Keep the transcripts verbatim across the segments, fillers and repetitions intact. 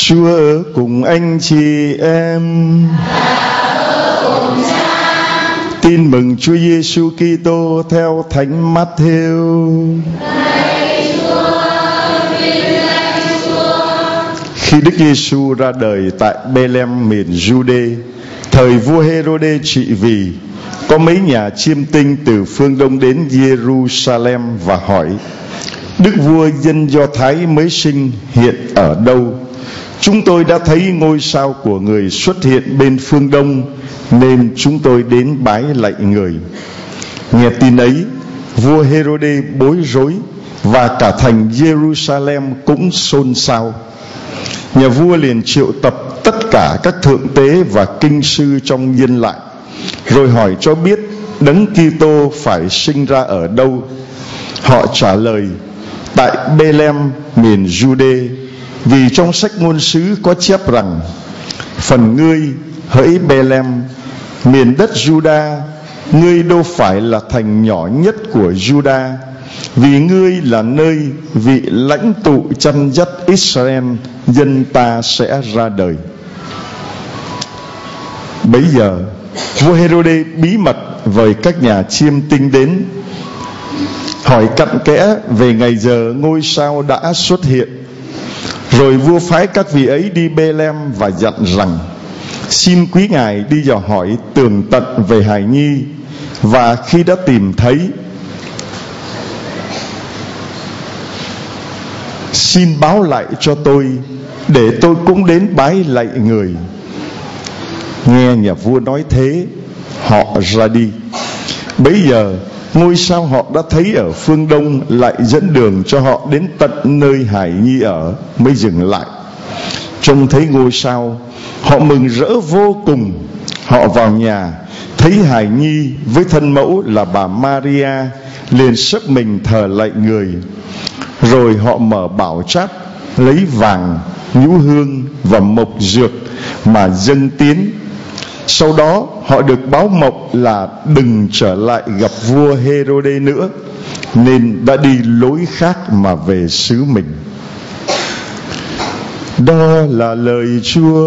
Chúa ở cùng anh chị em. Tin mừng Chúa Giêsu Kitô theo Thánh Matthew. Khi Đức Giêsu ra đời tại Bê-lem miền Giu-đê, thời vua Hê-rô-đê trị vì, có mấy nhà chiêm tinh từ phương Đông đến Giê-ru-sa-lem và hỏi: Đức vua dân Do Thái mới sinh hiện ở đâu? Chúng tôi đã thấy ngôi sao của người xuất hiện bên phương Đông, nên chúng tôi đến bái lạy người. Nghe tin ấy, vua Hê-rô-đê bối rối, và cả thành Giê-ru-sa-lem cũng xôn xao. Nhà vua liền triệu tập tất cả các thượng tế và kinh sư trong dân lại, rồi hỏi cho biết Đấng Kitô phải sinh ra ở đâu. Họ trả lời: tại Bê-lem miền Giu-đê, vì trong sách ngôn sứ có chép rằng: phần ngươi hỡi Bê-lem, miền đất Giu-đa, ngươi đâu phải là thành nhỏ nhất của Giu-đa, vì ngươi là nơi vị lãnh tụ chăn dắt Israel dân ta sẽ ra đời. Bấy giờ vua Hê-rô-đê bí mật với các nhà chiêm tinh đến, hỏi cặn kẽ về ngày giờ ngôi sao đã xuất hiện. Rồi vua phái các vị ấy đi Bê-lem và dặn rằng: xin quý ngài đi dò hỏi tường tận về hài nhi, và khi đã tìm thấy, xin báo lại cho tôi, để tôi cũng đến bái lạy người. Nghe nhà vua nói thế, họ ra đi. Bấy giờ ngôi sao họ đã thấy ở phương Đông lại dẫn đường cho họ đến tận nơi hài nhi ở, mới dừng lại. Trông thấy ngôi sao, họ mừng rỡ vô cùng. Họ vào nhà, thấy hài nhi với thân mẫu là bà Maria, liền sấp mình thờ lạy người. Rồi họ mở bảo tráp, lấy vàng, nhũ hương và mộc dược mà dâng tiến. Sau đó họ được báo mộng là đừng trở lại gặp vua Hê-rô-đê nữa, nên đã đi lối khác mà về xứ mình. Đó là lời Chúa.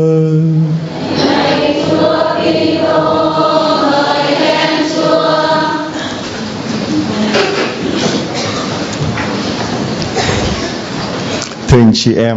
Lạy Chúa Kitô, hỡi khen Chúa. Thưa anh chị em,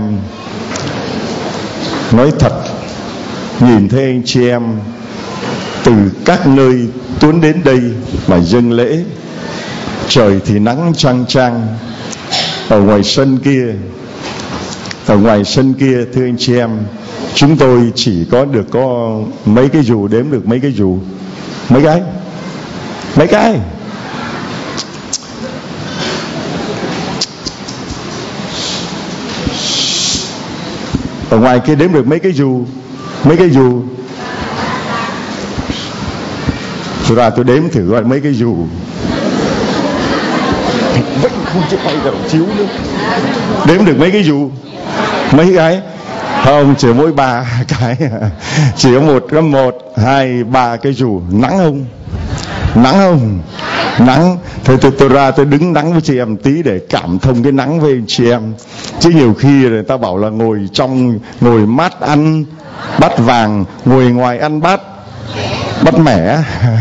nói thật, nhìn thấy anh chị em từ các nơi tuôn đến đây mà dâng lễ, trời thì nắng chang chang. Ở ngoài sân kia, ở ngoài sân kia thưa anh chị em, chúng tôi chỉ có được có mấy cái dù, đếm được mấy cái dù, mấy cái, mấy cái. Ở ngoài kia đếm được mấy cái dù, mấy cái dù. Tôi ra tôi đếm thử gọi mấy cái dù. Vẫn không chịu quay đầu chiếu nữa. Đếm được mấy cái dù, mấy cái. Không, chỉ mỗi ba cái. Chỉ có một, có một, hai, ba cái dù. Nắng không? Nắng không? Nắng. Thôi tôi, tôi ra tôi đứng nắng với chị em tí để cảm thông cái nắng với chị em. Chứ nhiều khi người ta bảo là ngồi trong, ngồi mát ăn bát vàng, ngồi ngoài ăn bát bát mẻ.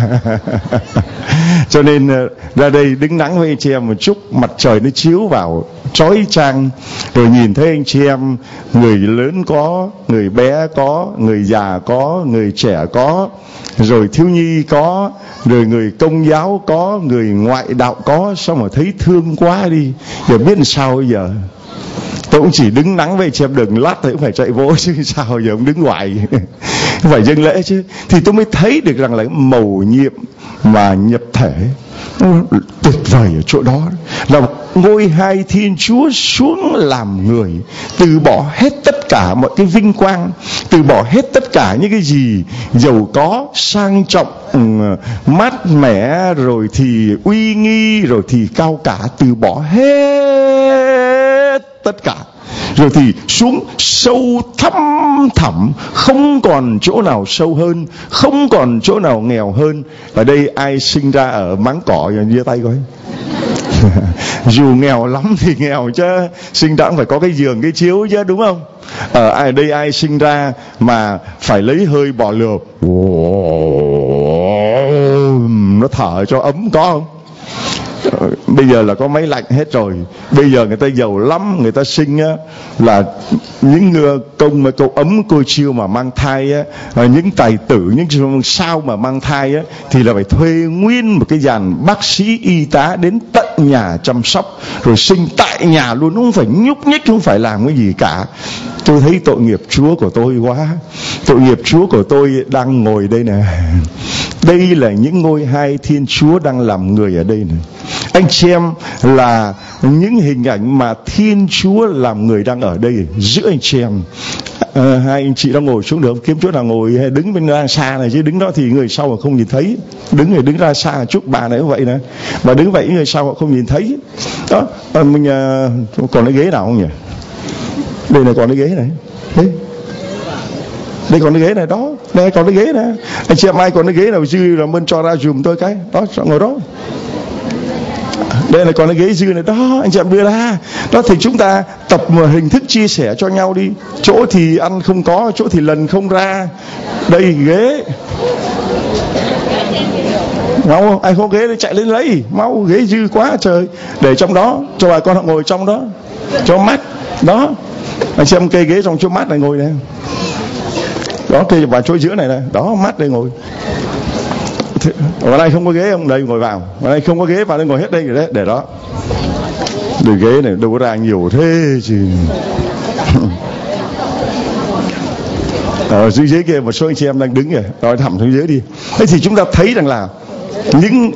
Cho nên ra đây đứng nắng với anh chị em một chút, mặt trời nó chiếu vào chói chang, rồi nhìn thấy anh chị em, người lớn có, người bé có, người già có, người trẻ có, rồi thiếu nhi có, rồi người công giáo có, người ngoại đạo có, sao mà thấy thương quá đi. Giờ biết làm sao bây giờ. Tôi cũng chỉ đứng nắng với chị em, đừng lát thì cũng phải chạy vô chứ sao giờ ông đứng ngoài. Phải dâng lễ chứ. Thì tôi mới thấy được rằng là mầu nhiệm mà nhập thể tuyệt vời ở chỗ đó là ngôi hai Thiên Chúa xuống làm người, từ bỏ hết tất cả mọi cái vinh quang, từ bỏ hết tất cả những cái gì giàu có, sang trọng, mát mẻ, rồi thì uy nghi, rồi thì cao cả, từ bỏ hết tất cả, rồi thì xuống sâu thăm thẳm, không còn chỗ nào sâu hơn, không còn chỗ nào nghèo hơn. Ở đây ai sinh ra ở máng cỏ giơ tay coi. Dù nghèo lắm thì nghèo chứ, sinh ra cũng phải có cái giường cái chiếu chứ, đúng không? Ở ai đây ai sinh ra mà phải lấy hơi bò lượp, nó thở cho ấm có không? Bây giờ là có máy lạnh hết rồi. Bây giờ người ta giàu lắm, người ta sinh á, là những công mà cậu ấm cô chiêu mà mang thai á, những tài tử, những sao mà mang thai á, thì là phải thuê nguyên một cái dàn bác sĩ y tá đến tận nhà chăm sóc, rồi sinh tại nhà luôn, không phải nhúc nhích, không phải làm cái gì cả. Tôi thấy tội nghiệp Chúa của tôi quá. Tội nghiệp Chúa của tôi đang ngồi đây nè. Đây là những ngôi hai Thiên Chúa đang làm người ở đây này. Anh chị em là những hình ảnh mà Thiên Chúa làm người đang ở đây giữa anh chị em. À, hai anh chị đang ngồi xuống được không? Kiếm chỗ nào ngồi hay đứng bên ra xa này, chứ đứng đó thì người sau mà không nhìn thấy. Đứng rồi đứng ra xa chút, bà này cũng vậy nè. Bà đứng vậy người sau họ không nhìn thấy. Đó, à, mình à, còn cái ghế nào không nhỉ? Đây này, còn cái ghế này. Đấy. Đây còn cái ghế này đó. Đây còn cái ghế này. Anh chị em ai còn cái ghế nào dư làm ơn cho ra dùm tôi cái. Đó, ngồi đó. Đây là còn cái ghế dư này đó, anh chị em đưa ra. Đó thì chúng ta tập một hình thức chia sẻ cho nhau đi. Chỗ thì ăn không có, chỗ thì lần không ra. Đây ghế. Mau, ai không ghế thì chạy lên lấy. Mau, ghế dư quá trời. Để trong đó, cho bà con họ ngồi trong đó. Cho mát. Đó. Anh xem cây ghế trong chỗ mát này ngồi này. Đó, cây vào chỗ giữa này này. Đó, mát đây ngồi. Ở đây không có ghế không? Đây ngồi vào. Ở đây không có ghế, vào đây ngồi hết đây để, để đó. Để ghế này đâu có ra nhiều thế chứ. Ở dưới dưới kia một số anh chị em đang đứng kìa. Rồi thẳng xuống dưới đi. Thế thì chúng ta thấy rằng là những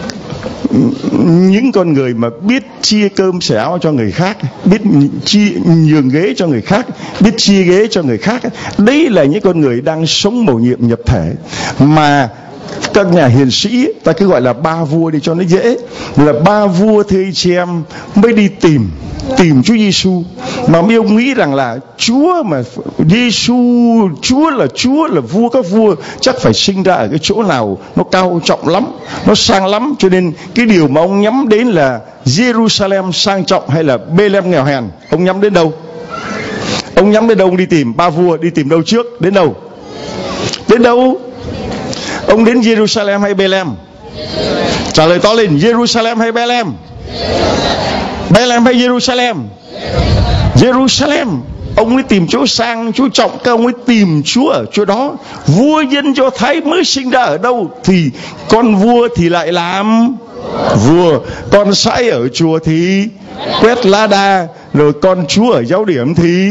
những con người mà biết chia cơm sẻ áo cho người khác, biết chia nhường ghế cho người khác, biết chia ghế cho người khác, đấy là những con người đang sống mầu nhiệm nhập thể. Mà các nhà hiền sĩ, ta cứ gọi là ba vua đi cho nó dễ, là ba vua thưa anh chị em mới đi tìm tìm Chúa Giêsu, mà mấy ông nghĩ rằng là Chúa mà Giêsu, Chúa là Chúa là vua các vua, chắc phải sinh ra ở cái chỗ nào nó cao trọng lắm, nó sang lắm, cho nên cái điều mà ông nhắm đến là Jerusalem sang trọng hay là Bethlehem nghèo hèn. Ông nhắm đến đâu? Ông nhắm đến đâu? Ông đi tìm ba vua, đi tìm đâu trước? Đến đâu? Đến đâu? Ông đến Jerusalem hay Bethlehem? Trả lời to lên, Jerusalem hay Bethlehem? Bethlehem hay Jerusalem? Jerusalem. Ông ấy tìm chỗ sang, chỗ trọng, các ông ấy tìm Chúa ở chỗ đó. Vua dân Do Thái mới sinh ra ở đâu thì con vua thì lại làm vua, con sãi ở chùa thì quét lá đa, rồi con Chúa ở giáo điểm thì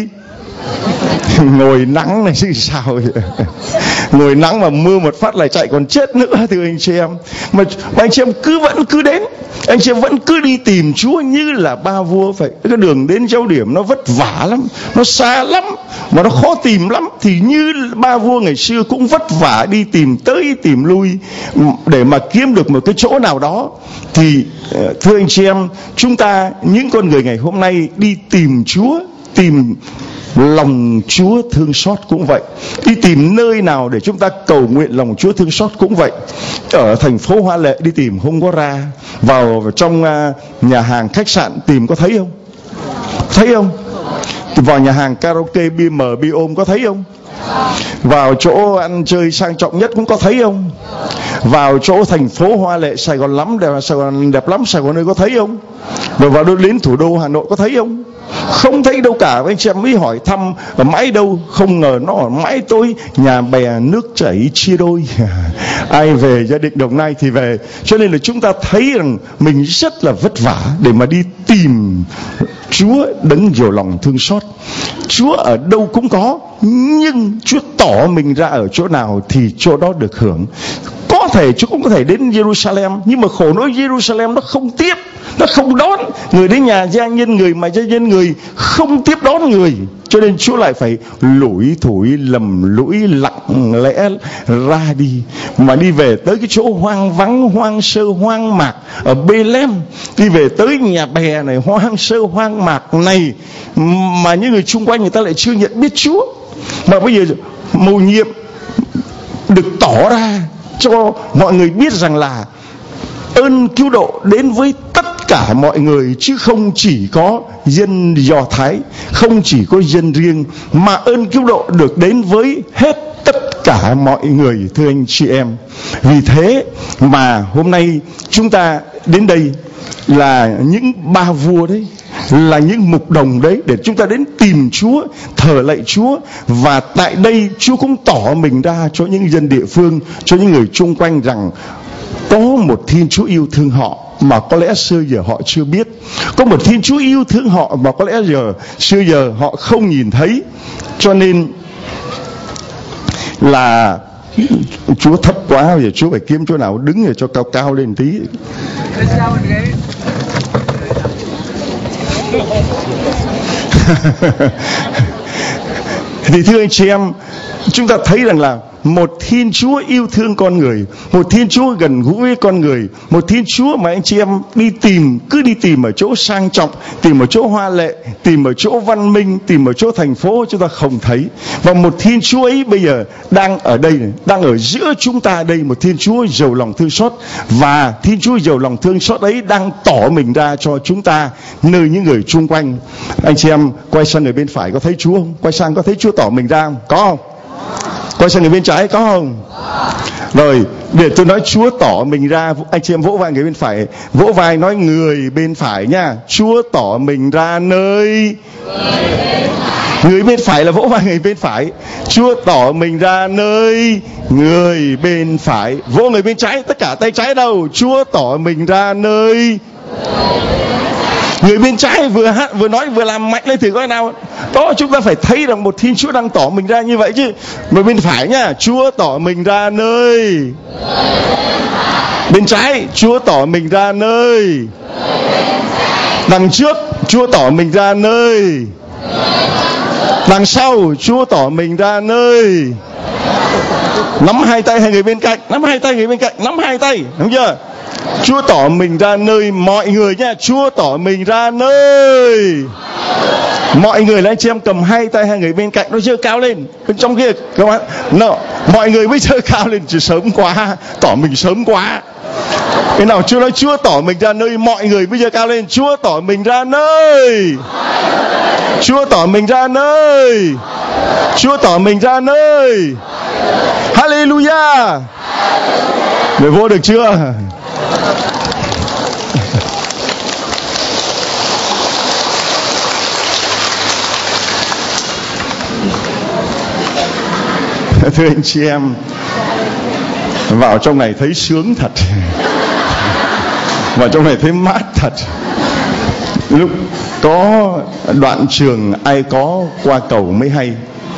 ngồi nắng này chứ sao vậy? Ngồi nắng mà mưa một phát lại chạy còn chết nữa thưa anh chị em. Mà, mà anh chị em cứ vẫn cứ đến, anh chị em vẫn cứ đi tìm Chúa như là ba vua vậy. Cái đường đến giáo điểm nó vất vả lắm, nó xa lắm, mà nó khó tìm lắm. Thì như ba vua ngày xưa cũng vất vả đi tìm tới tìm lui để mà kiếm được một cái chỗ nào đó. Thì thưa anh chị em, chúng ta những con người ngày hôm nay đi tìm Chúa, tìm lòng Chúa thương xót cũng vậy, đi tìm nơi nào để chúng ta cầu nguyện lòng Chúa thương xót cũng vậy. Ở thành phố Hoa Lệ đi tìm không có ra, vào trong nhà hàng khách sạn tìm có thấy không? Thấy không? Vào nhà hàng karaoke bia mờ bia ôm có thấy không? Vào chỗ ăn chơi sang trọng nhất cũng có thấy không? Vào chỗ thành phố Hoa Lệ Sài Gòn lắm đẹp, Sài Gòn đẹp lắm Sài Gòn ơi có thấy không? Rồi vào đến thủ đô Hà Nội có thấy không? Không thấy đâu cả. Anh chị em mới hỏi thăm ở mãi đâu, không ngờ nó ở mãi tôi nhà bè nước chảy chia đôi. Ai về gia đình Đồng Nai thì về. Cho nên là chúng ta thấy rằng mình rất là vất vả để mà đi tìm Chúa đấng nhiều lòng thương xót. Chúa ở đâu cũng có, nhưng Chúa tỏ mình ra ở chỗ nào thì chỗ đó được hưởng. Có thể Chúa cũng có thể đến Jerusalem, nhưng mà khổ nỗi Jerusalem nó không tiếp, nó không đón người đến nhà gia nhân người, mà gia nhân người không tiếp đón người. Cho nên Chúa lại phải lủi thủi lầm lũi lặng lẽ ra đi, mà đi về tới cái chỗ hoang vắng, hoang sơ, hoang mạc ở Bethlehem, đi về tới nhà bè này hoang sơ, hoang mạc này, mà những người chung quanh người ta lại chưa nhận biết Chúa. Mà bây giờ mầu nhiệm được tỏ ra cho mọi người biết rằng là ơn cứu độ đến với tất cả mọi người, chứ không chỉ có dân Do Thái, không chỉ có dân riêng, mà ơn cứu độ được đến với hết tất cả mọi người, thưa anh chị em. Vì thế mà hôm nay chúng ta đến đây là những ba vua đấy, là những mục đồng đấy, để chúng ta đến tìm Chúa, thờ lạy Chúa. Và tại đây Chúa cũng tỏ mình ra cho những dân địa phương, cho những người chung quanh rằng có một Thiên Chúa yêu thương họ mà có lẽ xưa giờ họ chưa biết. Có một Thiên Chúa yêu thương họ mà có lẽ giờ xưa giờ họ không nhìn thấy. Cho nên là Chúa thấp quá, bây giờ Chúa phải kiếm chỗ nào đứng để cho cao cao lên tí. Thì thưa anh chị em, chúng ta thấy rằng là một Thiên Chúa yêu thương con người, một Thiên Chúa gần gũi với con người, một Thiên Chúa mà anh chị em đi tìm, cứ đi tìm ở chỗ sang trọng, tìm ở chỗ hoa lệ, tìm ở chỗ văn minh, tìm ở chỗ thành phố chúng ta không thấy. Và một Thiên Chúa ấy bây giờ đang ở đây này, đang ở giữa chúng ta đây, một Thiên Chúa giàu lòng thương xót. Và Thiên Chúa giàu lòng thương xót ấy đang tỏ mình ra cho chúng ta nơi những người chung quanh. Anh chị em quay sang người bên phải có thấy Chúa không? Quay sang có thấy Chúa tỏ mình ra không? Có không? Quay sang người bên trái có không? Rồi, để tôi nói Chúa tỏ mình ra, anh chị em vỗ vai người bên phải, vỗ vai nói người bên phải nha. Chúa tỏ mình ra nơi người bên phải, là vỗ vai người bên phải. Chúa tỏ mình ra nơi người bên phải. Vỗ người bên trái, tất cả tay trái đâu. Chúa tỏ mình ra nơi người bên trái. Vừa hát vừa nói vừa làm mạnh lên thử coi nào. Đó, chúng ta phải thấy rằng một Thiên Chúa đang tỏ mình ra như vậy chứ. Người bên phải nha, Chúa tỏ mình ra nơi bên trái. Chúa tỏ mình ra nơi đằng trước. Chúa tỏ mình ra nơi đằng sau. Chúa tỏ mình ra nơi. Nắm hai tay hai người bên cạnh, nắm hai tay người bên cạnh, nắm hai tay, đúng chưa? Chúa tỏ mình ra nơi mọi người nha. Chúa tỏ mình ra nơi mọi người. Là anh chị em cầm hai tay hai người bên cạnh nó giơ cao lên. Bên trong kia các bạn, no, mọi người mới giơ cao lên, chỉ sớm quá, tỏ mình sớm quá. Cái nào Chúa nói Chúa tỏ mình ra nơi mọi người bây giờ cao lên. Chúa tỏ mình ra nơi. Chúa tỏ mình ra nơi. Chúa tỏ mình ra nơi. Hallelujah. Người vô được chưa? Thưa anh chị em, vào trong này thấy sướng thật, vào trong này thấy mát thật. Lúc có đoạn trường ai có qua cầu mới hay.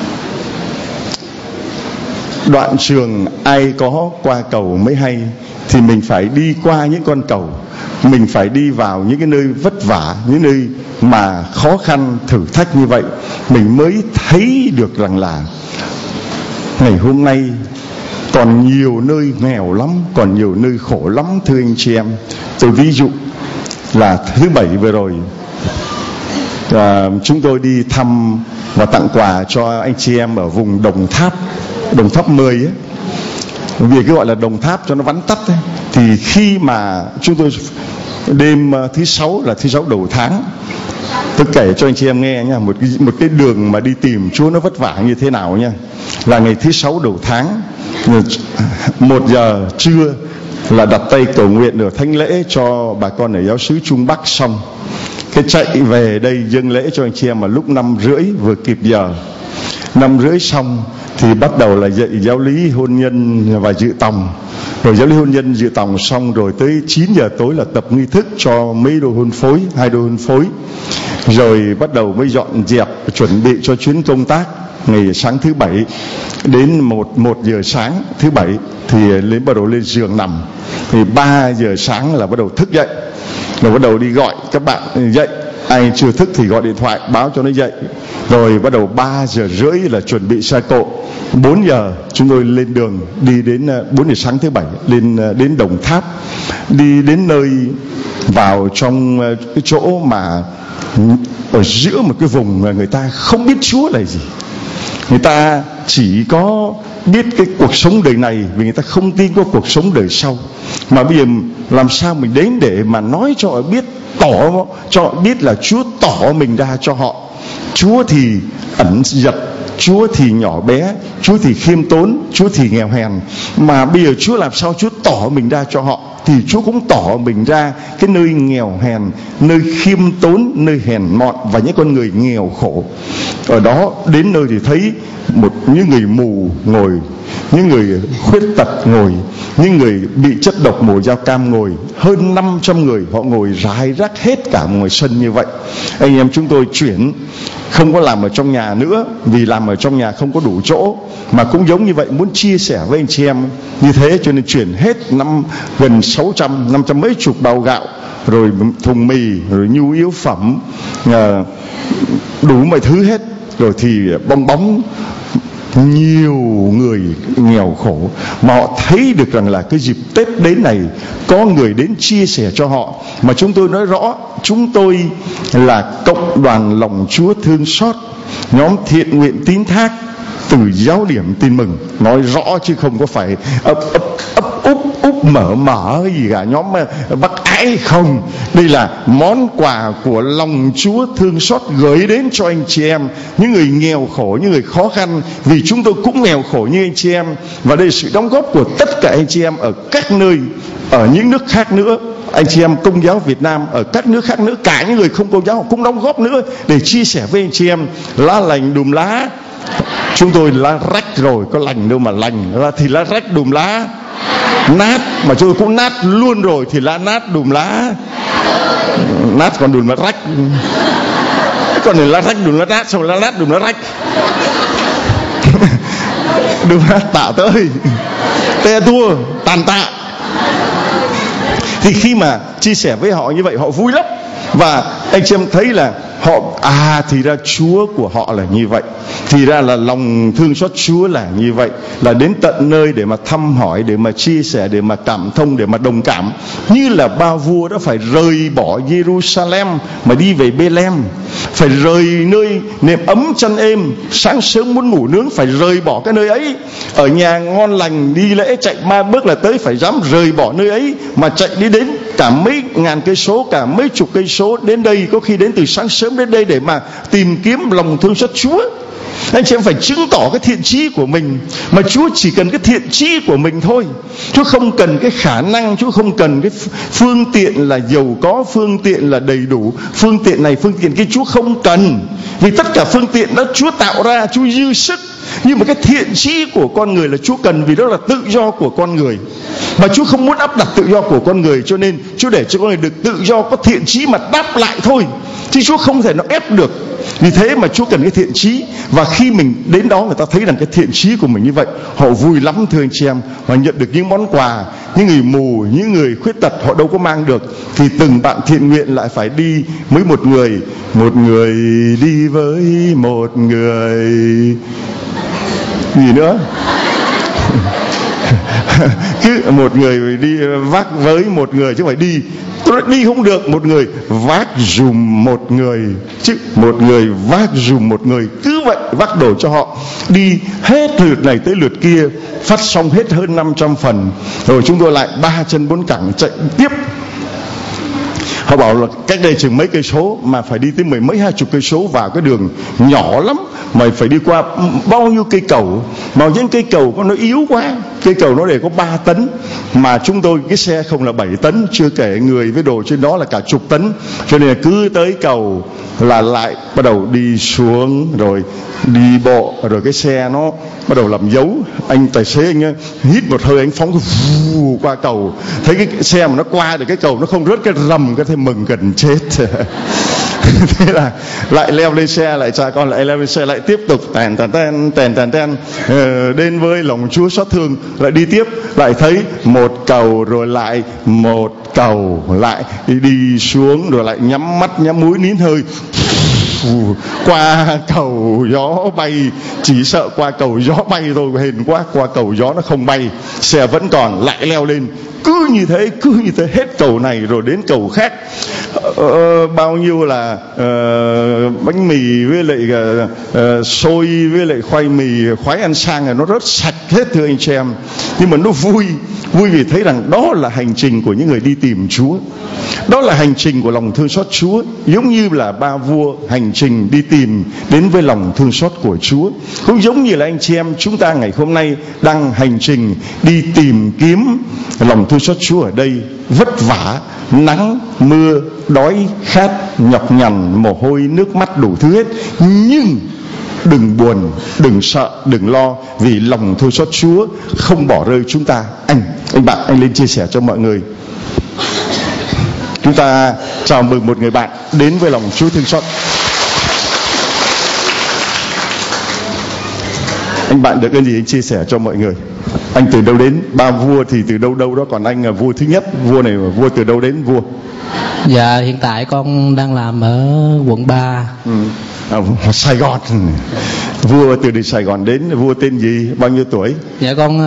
Đoạn trường ai có qua cầu mới hay. Thì mình phải đi qua những con cầu, mình phải đi vào những cái nơi vất vả, những nơi mà khó khăn, thử thách như vậy, mình mới thấy được rằng là ngày hôm nay còn nhiều nơi nghèo lắm, còn nhiều nơi khổ lắm, thưa anh chị em. Tôi ví dụ là thứ Bảy vừa rồi, à, chúng tôi đi thăm và tặng quà cho anh chị em ở vùng Đồng Tháp, Đồng Tháp mười ấy. Vì cái gọi là Đồng Tháp cho nó vắn tắt ấy. Thì khi mà chúng tôi đêm thứ sáu là thứ sáu đầu tháng, tôi kể cho anh chị em nghe nha, một một cái đường mà đi tìm Chúa nó vất vả như thế nào nha. Là ngày thứ sáu đầu tháng, một giờ trưa là đặt tay cầu nguyện ở thánh lễ cho bà con ở giáo xứ Trung Bắc xong, cái chạy về đây dâng lễ cho anh chị em mà lúc năm rưỡi vừa kịp giờ. Năm rưỡi xong thì bắt đầu là dạy giáo lý hôn nhân và dự tòng. Rồi giáo lý hôn nhân dự tòng xong rồi tới chín giờ tối là tập nghi thức cho mấy đôi hôn phối, hai đôi hôn phối. Rồi bắt đầu mới dọn dẹp chuẩn bị cho chuyến công tác ngày sáng thứ Bảy. Đến một một giờ sáng thứ Bảy thì lên bắt đầu lên giường nằm. Thì ba giờ sáng là bắt đầu thức dậy, rồi bắt đầu đi gọi các bạn dậy. Ai chưa thức thì gọi điện thoại báo cho nó dậy. Rồi bắt đầu ba giờ rưỡi là chuẩn bị xe cộ. Bốn giờ chúng tôi lên đường đi đến bốn giờ sáng thứ Bảy lên đến Đồng Tháp, đi đến nơi vào trong cái chỗ mà ở giữa một cái vùng mà người ta không biết Chúa là gì, Người ta chỉ có biết cái cuộc sống đời này, vì người ta không tin có cuộc sống đời sau. Mà bây giờ làm sao mình đến để mà nói cho họ biết, tỏ cho họ biết là Chúa tỏ mình ra cho họ. Chúa thì ẩn dật, Chúa thì nhỏ bé, Chúa thì khiêm tốn, Chúa thì nghèo hèn. Mà bây giờ Chúa làm sao Chúa tỏ mình ra cho họ, thì Chúa cũng tỏ mình ra cái nơi nghèo hèn, nơi khiêm tốn, nơi hèn mọn và những con người nghèo khổ. Ở đó đến nơi thì thấy một những người mù ngồi, những người khuyết tật ngồi, những người bị chất độc mùa dao cam ngồi, hơn năm trăm người, họ ngồi rải rác hết cả ngoài sân như vậy. Anh em chúng tôi chuyển, không có làm ở trong nhà nữa, vì làm ở trong nhà không có đủ chỗ, mà cũng giống như vậy, muốn chia sẻ với anh chị em như thế, cho nên chuyển hết năm gần sáu trăm, năm trăm mấy chục bao gạo, rồi thùng mì, rồi nhu yếu phẩm, đủ mọi thứ hết, rồi thì bong bóng. Nhiều người nghèo khổ mà họ thấy được rằng là cái dịp Tết đến này có người đến chia sẻ cho họ. Mà chúng tôi nói rõ, chúng tôi là cộng đoàn lòng Chúa thương xót, nhóm thiện nguyện tín thác từ giáo điểm tin mừng. Nói rõ chứ không có phải ấp ấp ấp úp úp mở mở gì cả, nhóm bác ái không. Đây là món quà của lòng Chúa thương xót gửi đến cho anh chị em, những người nghèo khổ, những người khó khăn, vì chúng tôi cũng nghèo khổ như anh chị em. Và đây là sự đóng góp của tất cả anh chị em ở các nơi, ở những nước khác nữa, anh chị em Công giáo Việt Nam ở các nước khác nữa, cả những người không Công giáo cũng đóng góp nữa để chia sẻ với anh chị em. Lá lành đùm lá, chúng tôi lá rách rồi, có lành đâu mà lành, là thì lá rách đùm lá nát, mà chúng tôi cũng nát luôn rồi, thì lá nát đùm lá nát, còn đùm lá rách, còn này lá rách đùm lá nát, xong lá nát đùm lá rách. Đùm lá tạ tới te tua tàn tạ. Thì khi mà chia sẻ với họ như vậy, họ vui lắm. Và anh chị em thấy là họ, à thì ra Chúa của họ là như vậy, thì ra là lòng thương xót Chúa là như vậy, là đến tận nơi để mà thăm hỏi, để mà chia sẻ, để mà cảm thông, để mà đồng cảm. Như là ba vua đã phải rời bỏ Jerusalem mà đi về Bethlehem, phải rời nơi nệm ấm chăn êm, sáng sớm muốn ngủ nướng phải rời bỏ cái nơi ấy. Ở nhà ngon lành đi lễ chạy ba bước là tới, phải dám rời bỏ nơi ấy mà chạy đi đến cả mấy ngàn cây số, cả mấy chục cây số đến đây, có khi đến từ sáng sớm đến đây để mà tìm kiếm lòng thương xót Chúa. Anh chị em phải chứng tỏ cái thiện chí của mình, mà Chúa chỉ cần cái thiện chí của mình thôi. Chúa không cần cái khả năng, Chúa không cần cái phương tiện là giàu có, phương tiện là đầy đủ, phương tiện này phương tiện kia Chúa không cần, vì tất cả phương tiện đó Chúa tạo ra, Chúa dư sức. Nhưng mà cái thiện chí của con người là Chúa cần, vì đó là tự do của con người, mà Chúa không muốn áp đặt tự do của con người, cho nên Chúa để cho con người được tự do, có thiện chí mà đáp lại thôi, chứ Chúa không thể nó ép được. Vì thế mà Chúa cần cái thiện chí. Và khi mình đến đó, người ta thấy rằng cái thiện chí của mình như vậy, họ vui lắm thưa anh chị em. Họ nhận được những món quà. Những người mù, những người khuyết tật họ đâu có mang được, thì từng bạn thiện nguyện lại phải đi với một người. Một người đi với một người gì nữa cứ một người đi vác với một người, chứ không phải đi tôi nói đi không được, một người vác dùm một người, chứ một người vác dùm một người, cứ vậy vác đồ cho họ đi hết lượt này tới lượt kia, phát xong hết hơn năm trăm phần, rồi chúng tôi lại ba chân bốn cẳng chạy tiếp. Họ bảo là cách đây chừng mấy cây số mà phải đi tới mười mấy hai chục cây số vào cái đường nhỏ lắm, mà phải đi qua bao nhiêu cây cầu, mà những cây cầu có nó yếu quá, cây cầu nó để có ba tấn, mà chúng tôi cái xe không là bảy tấn, chưa kể người với đồ trên đó là cả chục tấn, cho nên là cứ tới cầu là lại bắt đầu đi xuống, rồi đi bộ, rồi cái xe nó bắt đầu làm dấu. Anh tài xế anh ấy, hít một hơi anh phóng qua cầu, thấy cái xe mà nó qua được cái cầu nó không rớt cái rầm, cái thấy mừng gần chết. Thế là lại leo lên xe, lại cha con lại leo lên xe, lại tiếp tục tèn tèn tèn tèn tèn tèn đến với lòng Chúa xót thương, lại đi tiếp, lại thấy một cầu, rồi lại một cầu, lại đi, đi xuống, rồi lại nhắm mắt nhắm mũi nín hơi qua cầu, gió bay chỉ sợ qua cầu gió bay thôi, hên quá, qua cầu gió nó không bay, xe vẫn còn, lại leo lên. Cứ như thế, cứ như thế, hết cầu này rồi đến cầu khác. ờ, Bao nhiêu là uh, bánh mì với lại uh, uh, xôi với lại khoai mì khoái ăn sang rồi nó rất sạch hết thưa anh chị em. Nhưng mà nó vui, vui vì thấy rằng đó là hành trình của những người đi tìm Chúa. Đó là hành trình của lòng thương xót Chúa. Giống như là ba vua hành trình đi tìm đến với lòng thương xót của Chúa, cũng giống như là anh chị em chúng ta ngày hôm nay đang hành trình đi tìm kiếm lòng thương xót Chúa ở đây. Vất vả, nắng, mưa, đói, khát, nhọc nhằn, mồ hôi, nước mắt đủ thứ hết. Nhưng đừng buồn, đừng sợ, đừng lo, vì lòng thương xót Chúa không bỏ rơi chúng ta. Anh, anh bạn, anh lên chia sẻ cho mọi người. Chúng ta chào mừng một người bạn đến với lòng Chúa thương xót. Anh bạn được cái gì anh chia sẻ cho mọi người? Anh từ đâu đến? Ba vua thì từ đâu đâu đó, còn anh là vua thứ nhất. Vua này, vua từ đâu đến vua? Dạ hiện tại con đang làm ở quận ba. Ừ. À, Sài Gòn. Vua từ Sài Gòn đến. Vua tên gì? Bao nhiêu tuổi? Dạ con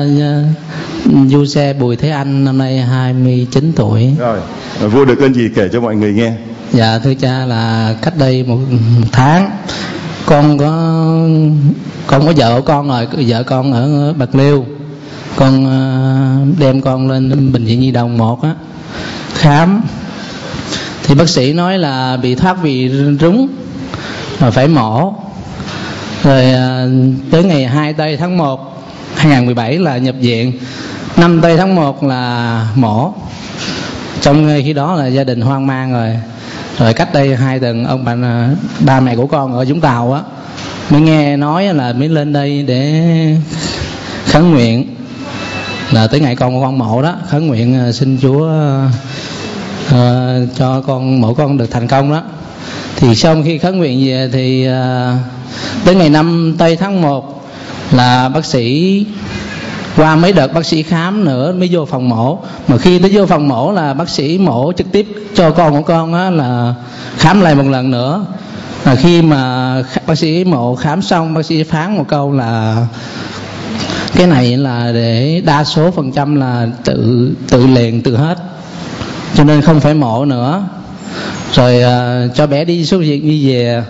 uh, Du Xe Bùi Thế Anh, năm nay hai mươi chín tuổi. Rồi, vua được ơn gì kể cho mọi người nghe? Dạ thưa cha, là cách đây một, một tháng con có con có vợ của con rồi, vợ con ở Bạc Liêu. Con uh, đem con lên bệnh viện Nhi Đồng một á khám, thì bác sĩ nói là bị thoát vị rúng rồi phải mổ. Rồi tới ngày hai tây tháng một hai nghìn mười bảy là nhập viện, năm tây tháng một là mổ. Trong khi đó là gia đình hoang mang rồi. Rồi cách đây hai tuần ông bà ba mẹ của con ở Vũng Tàu á mới nghe nói là mới lên đây để khấn nguyện là tới ngày con của con mổ đó, khấn nguyện xin Chúa uh, cho con mổ con được thành công đó. Thì sau khi khấn nguyện về thì uh, tới ngày năm tây tháng một là bác sĩ qua mấy đợt bác sĩ khám nữa mới vô phòng mổ. Mà khi tới vô phòng mổ là bác sĩ mổ trực tiếp cho con của con á, là khám lại một lần nữa. Và khi mà bác sĩ mổ khám xong, bác sĩ phán một câu là cái này là để đa số phần trăm là tự tự liền tự hết, cho nên không phải mổ nữa. Rồi uh, cho bé đi xuất viện đi về.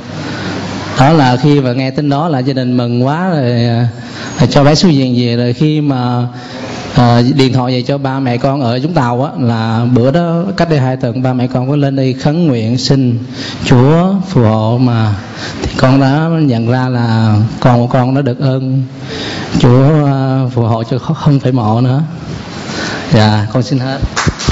Đó là khi mà nghe tin đó là gia đình mừng quá rồi, uh, cho bé xuất viện về. Rồi khi mà uh, điện thoại về cho ba mẹ con ở Vũng Tàu á, là bữa đó cách đây hai tuần ba mẹ con có lên đây khấn nguyện xin Chúa phù hộ, mà thì con đã nhận ra là con của con đã được ơn Chúa uh, phù hộ cho không phải mổ nữa. Dạ con xin hết.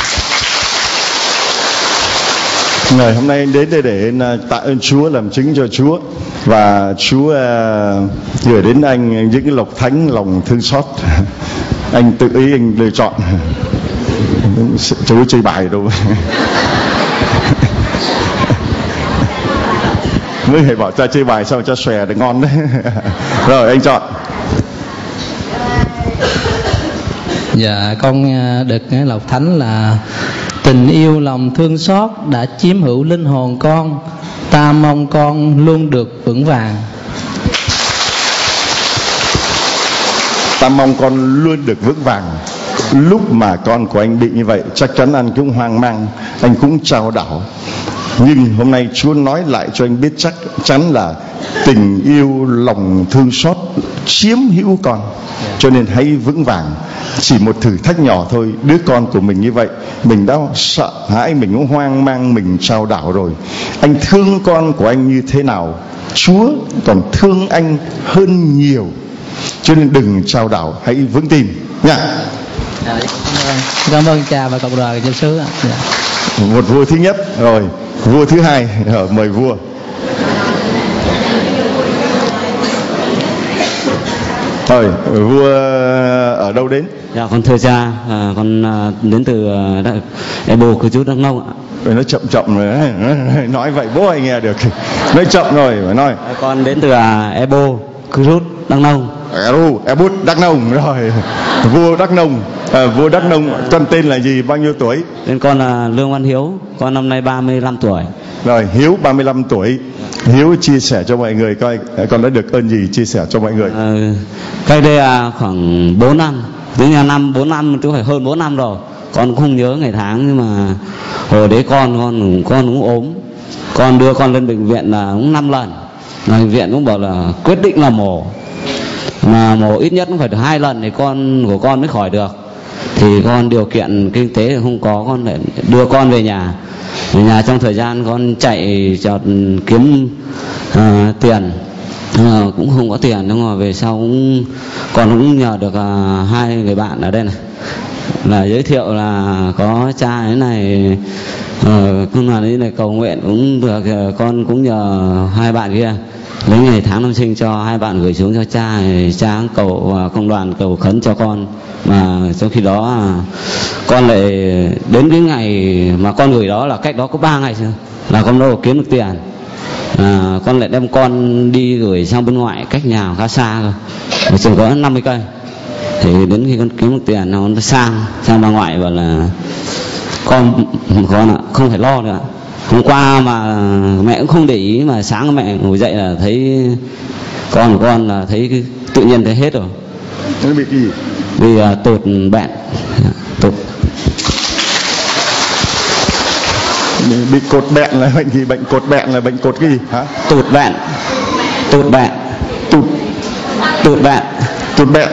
Ngày hôm nay anh đến đây để tạ ơn Chúa, làm chứng cho Chúa, và Chúa uh, gửi đến anh những cái lộc thánh lòng thương xót. Anh tự ý anh lựa chọn, chú chơi bài đâu. Mới hãy bảo cha chơi bài sao cha xòe được ngon đấy. Rồi anh chọn. Dạ con được cái lộc thánh là tình yêu lòng thương xót đã chiếm hữu linh hồn con, ta mong con luôn được vững vàng. Ta mong con luôn được vững vàng. Lúc mà con của anh bị như vậy, chắc chắn anh cũng hoang mang, anh cũng chao đảo. Nhưng hôm nay Chúa nói lại cho anh biết chắc chắn là tình yêu lòng thương xót chiếm hữu con, cho nên hãy vững vàng. Chỉ một thử thách nhỏ thôi, đứa con của mình như vậy, mình đã sợ hãi, mình cũng hoang mang, mình chao đảo rồi. Anh thương con của anh như thế nào, Chúa còn thương anh hơn nhiều. Cho nên đừng chao đảo, hãy vững tin nha. Dạ, cảm ơn cha và cộng đoàn giáo xứ. Dạ. Một vua thứ nhất, rồi vua thứ hai, rồi mời vua. Rồi vua ở đâu đến? Dạ con thưa cha, à, con à, đến từ à, Ebo cư trú Đắk Nông ạ. Rồi nó chậm chậm rồi, nói vậy bố anh nghe được. Nói chậm rồi phải nói. À, con đến từ à, Ebo cư trú Đắk Nông. Ebo, Ebo Đắk Nông rồi. Vua Đắk Nông, à, vua Đắk Nông, con tên là gì, bao nhiêu tuổi? Tên con là Lương Văn Hiếu, con năm nay ba mươi lăm tuổi. Rồi Hiếu ba mươi lăm tuổi. Hiếu chia sẻ cho mọi người coi con đã được ơn gì, chia sẻ cho mọi người. À, cách đây à, khoảng bốn năm, tính là năm bốn năm chứ phải hơn bốn năm rồi. Con cũng không nhớ ngày tháng, nhưng mà hồi đấy con con con cũng ốm, con đưa con lên bệnh viện là cũng năm lần, bệnh viện cũng bảo là quyết định là mổ, mà mổ ít nhất cũng phải được hai lần thì con của con mới khỏi được. Thì con điều kiện kinh tế không có, con lại đưa con về nhà. Về nhà trong thời gian con chạy chọt kiếm uh, tiền, uh, cũng không có tiền, nhưng mà về sau cũng con cũng nhờ được uh, hai người bạn ở đây này là giới thiệu là có cha thế này, uh, con là đấy này cầu nguyện cũng được. Uh, con cũng nhờ hai bạn kia lấy ngày tháng năm sinh cho hai bạn gửi xuống cho cha, cha cầu uh, công đoàn cầu khấn cho con. Mà trong khi đó con lại đến cái ngày mà con gửi đó là cách đó có ba ngày thôi là con đâu kiếm được tiền, à, con lại đem con đi gửi sang bên ngoại cách nhà khá xa cơ, chừng có năm mươi cây. Thì đến khi con kiếm được tiền nó sang sang bà ngoại bảo là con con ạ, không phải lo nữa. Hôm qua mà mẹ cũng không để ý, mà sáng mẹ ngồi dậy là thấy con của con là thấy cái, tự nhiên thấy hết rồi. Nó bị cái gì? Bị uh, tụt bẹn, tụt. Bị cột bẹn là bệnh gì? Bệnh cột bẹn là bệnh cột cái gì? Hả? Tụt bẹn, tụt bẹn, tụt, tụt bẹn, tụt bẹn.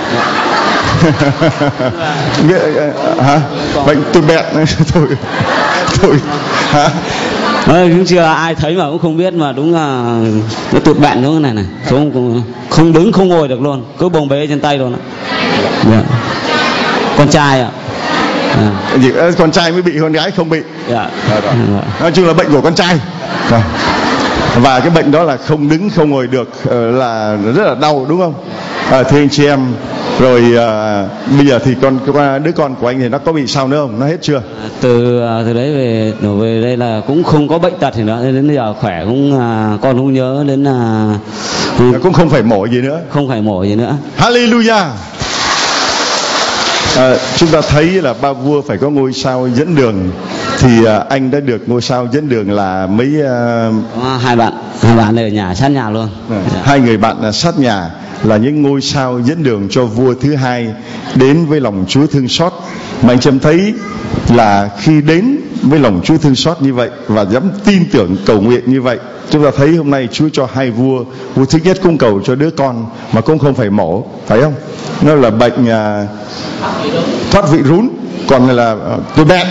Hả? Bệnh tụt bẹn thôi, thôi. Hả? Ờ, cũng chưa ai thấy mà cũng không biết, mà đúng là nó tụt bẹn giống cái này này, không không đứng không ngồi được luôn, cứ bồng bế trên tay luôn ạ. Yeah. Con trai ạ. À. Gì, con trai mới bị, con gái không bị. Yeah. À, nói chung là bệnh của con trai. À. Và cái bệnh đó là không đứng không ngồi được, là rất là đau, đúng không? À, thưa anh chị em, rồi à, bây giờ thì con đứa con của anh thì nó có bị sao nữa không? Nó hết chưa? À, từ từ đấy về về đây là cũng không có bệnh tật gì nữa, đến bây giờ khỏe, cũng à, con không nhớ đến là cũng, cũng không phải mổ gì nữa, không phải mổ gì nữa. Hallelujah. À, chúng ta thấy là ba vua phải có ngôi sao dẫn đường, thì à, anh đã được ngôi sao dẫn đường là mấy à... hai bạn hai bạn ở nhà sát nhà luôn. À, hai người bạn là sát nhà là những ngôi sao dẫn đường cho vua thứ hai đến với lòng Chúa thương xót. Mà anh Trâm thấy là khi đến với lòng Chúa thương xót như vậy và dám tin tưởng cầu nguyện như vậy, chúng ta thấy hôm nay Chúa cho hai vua. Vua thứ nhất cũng cầu cho đứa con mà cũng không phải mổ, phải không? Nó là bệnh à, thoát vị rún, còn là uh, tụt bẹn.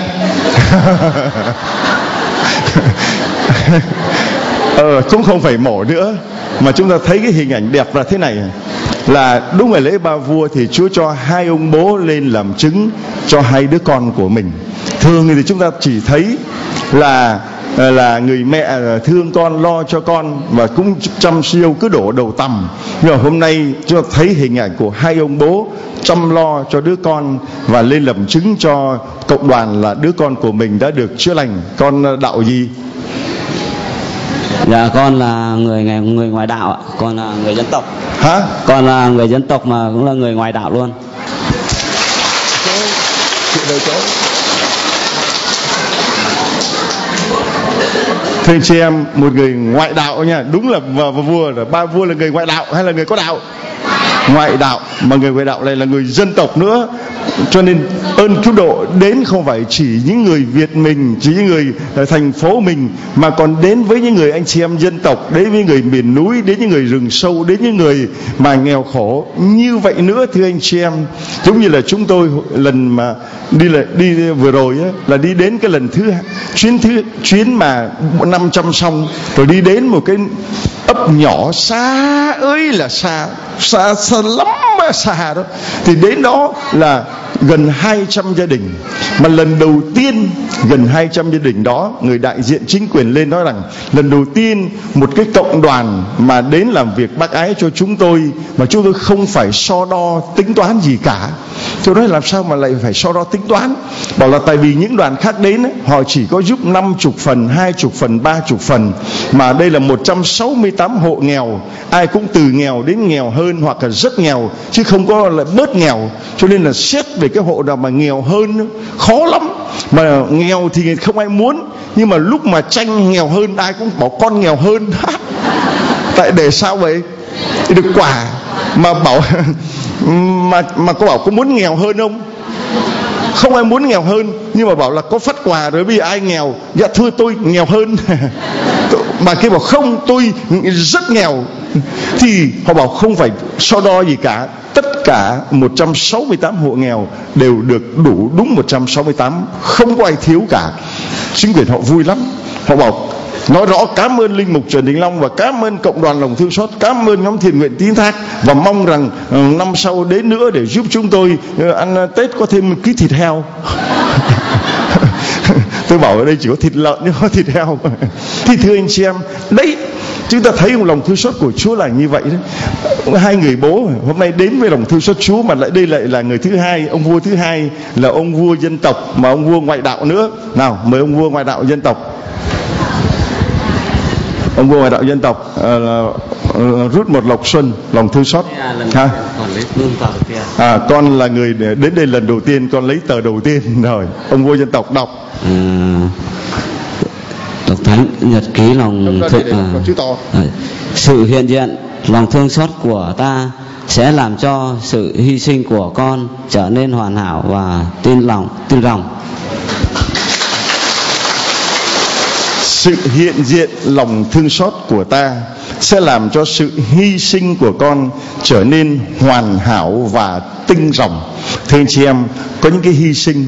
ờ, cũng không phải mổ nữa. Mà chúng ta thấy cái hình ảnh đẹp là thế này, là đúng ngày lễ ba vua thì Chúa cho hai ông bố lên làm chứng cho hai đứa con của mình. Thường thì chúng ta chỉ thấy là là người mẹ thương con, lo cho con và cũng chăm siêu cứ đổ đầu tằm. Nhưng mà hôm nay chúng ta thấy hình ảnh của hai ông bố chăm lo cho đứa con và lên làm chứng cho cộng đoàn là đứa con của mình đã được chữa lành. Con đạo gì? Dạ con là người người ngoài đạo ạ, con là người dân tộc. Hả? Con là người dân tộc mà cũng là người ngoài đạo luôn. Thưa anh chị em, một người ngoại đạo nha, đúng là và, và vua là ba vua là người ngoại đạo hay là người có đạo? Ngoại đạo, mà người ngoại đạo này là người dân tộc nữa. Cho nên ơn cứu độ đến không phải chỉ những người Việt mình, chỉ những người ở thành phố mình, mà còn đến với những người anh chị em dân tộc, đến với người miền núi, đến những người rừng sâu, đến những người mà nghèo khổ như vậy nữa. Thưa anh chị em, giống như là chúng tôi lần mà đi là đi vừa rồi á, là đi đến cái lần thứ chuyến thứ chuyến mà năm trăm xong rồi đi đến một cái ấp nhỏ xa ơi là xa, xa xa lắm mà xa đó, thì đến đó là gần hai trăm gia đình. Mà lần đầu tiên gần hai trăm gia đình đó, người đại diện chính quyền lên nói rằng lần đầu tiên một cái cộng đoàn mà đến làm việc bác ái cho chúng tôi mà chúng tôi không phải so đo tính toán gì cả. Tôi nói làm sao mà lại phải so đo tính toán? Bảo là tại vì những đoàn khác đến ấy, họ chỉ có giúp năm chục phần, hai chục phần, ba chục phần, mà đây là một trăm sáu mươi tám hộ nghèo, ai cũng từ nghèo đến nghèo hơn hoặc là rất nghèo, chứ không có lại bớt nghèo. Cho nên là xét về cái hộ nào mà nghèo hơn khó lắm. Mà nghèo thì không ai muốn, nhưng mà lúc mà tranh nghèo hơn ai cũng bảo con nghèo hơn. Tại để sao vậy? Được quả. Mà bảo mà mà có bảo có muốn nghèo hơn không? Không ai muốn nghèo hơn, nhưng mà bảo là có phát quà rồi bây giờ ai nghèo? Dạ thưa tôi nghèo hơn. Mà kia bảo không, tôi rất nghèo. Thì họ bảo không phải so đo gì cả, tất cả một trăm sáu mươi tám hộ nghèo đều được đủ đúng một trăm sáu mươi tám, không có ai thiếu cả. Chính quyền họ vui lắm. Họ bảo nói rõ cảm ơn Linh Mục Trần Đình Long và cảm ơn Cộng đoàn Lòng Thương Xót, cảm ơn nhóm thiện nguyện Tín Thác, và mong rằng uh, năm sau đến nữa để giúp chúng tôi uh, ăn uh, Tết có thêm cái thịt heo. Tôi bảo ở đây chỉ có thịt lợn nhưng không có thịt heo. Thì thưa anh chị em, đấy, chúng ta thấy lòng thương xót của Chúa là như vậy đấy. Hai người bố hôm nay đến với lòng thương xót Chúa, mà lại đây lại là người thứ hai, ông vua thứ hai là ông vua dân tộc, mà ông vua ngoại đạo nữa. Nào mời ông vua ngoại đạo dân tộc. Ông vua ngoại đạo dân tộc uh, uh, rút một lộc xuân, lòng thương xót. Ha? À, con là người đến đây lần đầu tiên, con lấy tờ đầu tiên rồi. Ông vua dân tộc đọc. À, đọc thánh nhật ký lòng thương, à, sự hiện diện lòng thương xót của ta sẽ làm cho sự hy sinh của con trở nên hoàn hảo và tin lòng tin lòng. Sự hiện diện lòng thương xót của ta sẽ làm cho sự hy sinh của con trở nên hoàn hảo và tinh ròng. Thưa anh chị em, có những cái hy sinh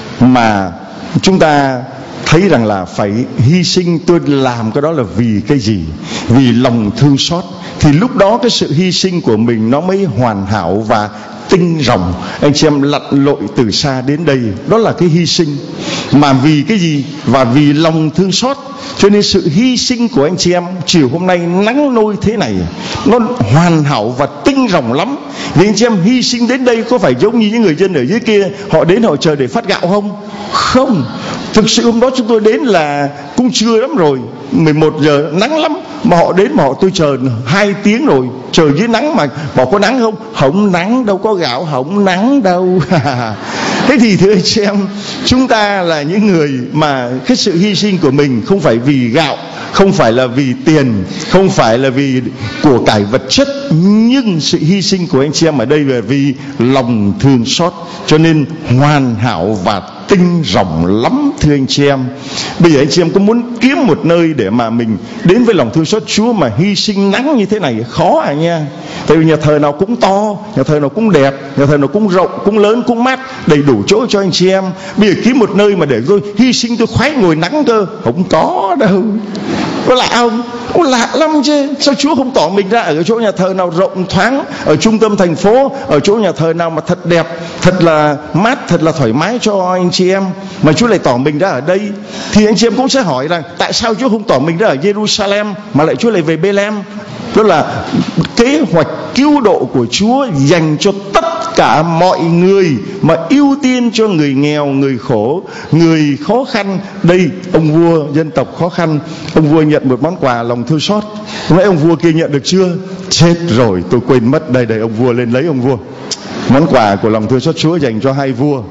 mà chúng ta thấy rằng là phải hy sinh. Tôi làm cái đó là vì cái gì? Vì lòng thương xót. Thì lúc đó cái sự hy sinh của mình nó mới hoàn hảo và tinh ròng. Anh chị em lặn lội từ xa đến đây, đó là cái hy sinh. Mà vì cái gì? Và vì lòng thương xót. Cho nên sự hy sinh của anh chị em chiều hôm nay nắng nôi thế này nó hoàn hảo và tinh ròng lắm. Vì anh chị em hy sinh đến đây có phải giống như những người dân ở dưới kia họ đến họ chờ để phát gạo không? Không. Thực sự hôm đó chúng tôi đến là cũng trưa lắm rồi, mười một giờ nắng lắm, mà họ đến mà họ tôi chờ hai tiếng rồi, chờ dưới nắng mà bảo có nắng không? Không nắng đâu, có gạo không nắng đâu. Thế thì thưa anh chị em, chúng ta là những người mà cái sự hy sinh của mình không phải vì gạo, không phải là vì tiền, không phải là vì của cải vật chất, nhưng sự hy sinh của anh chị em ở đây là vì lòng thương xót, cho nên hoàn hảo và tinh ròng lắm. Thưa anh chị em, bây giờ anh chị em có muốn kiếm một nơi để mà mình đến với lòng thương xót Chúa mà hy sinh nắng như thế này khó à nha. Tại vì nhà thờ nào cũng to, nhà thờ nào cũng đẹp, nhà thờ nào cũng rộng, cũng lớn, cũng mát, đầy đủ chỗ cho anh chị em. Bây giờ kiếm một nơi mà để tôi hy sinh, tôi khoái ngồi nắng cơ, không có đâu. Có lạ không? Có lạ lắm chứ. Sao Chúa không tỏ mình ra ở chỗ nhà thờ nào rộng thoáng, ở trung tâm thành phố, ở chỗ nhà thờ nào mà thật đẹp, thật là mát, thật là thoải mái cho anh chị em, mà Chúa lại tỏ mình ra ở đây? Thì anh chị em cũng sẽ hỏi rằng tại sao Chúa không tỏ mình ra ở Jerusalem mà lại Chúa lại về Bethlehem? Đó là kế hoạch cứu độ của Chúa dành cho tất cả mọi người, mà ưu tiên cho người nghèo, người khổ, người khó khăn. Đây ông vua dân tộc khó khăn, ông vua nhận một món quà lòng thương xót. Nói ông vua kia nhận được chưa? Chết rồi, tôi quên mất. Đây đây, ông vua lên lấy. Ông vua, món quà của lòng thương xót Chúa dành cho hai vua.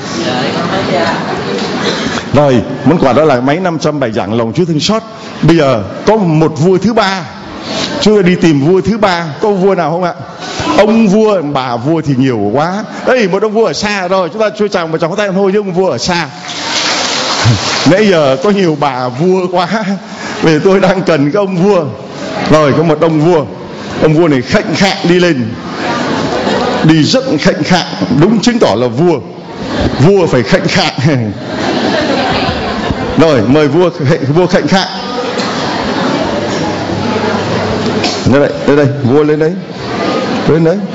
Rồi, món quà đó là mấy năm trăm bài giảng lòng Chúa thương xót. Bây giờ có một vua thứ ba, Chúa đi tìm vua thứ ba. Có vua nào không ạ? Ông vua, bà vua thì nhiều quá. Đây, một ông vua ở xa rồi, chúng ta chưa chào một chào tay thôi, nhưng ông vua ở xa. Nãy giờ có nhiều bà vua quá, vì tôi đang cần cái ông vua. Rồi, có một ông vua. Ông vua này khệnh khạng đi lên, đi rất khệnh khạng, đúng chứng tỏ là vua. Vua phải khệnh khạng. Rồi, mời vua vua khệnh khạng. Đây đây, đây đây, vua lên đấy. Lên đấy.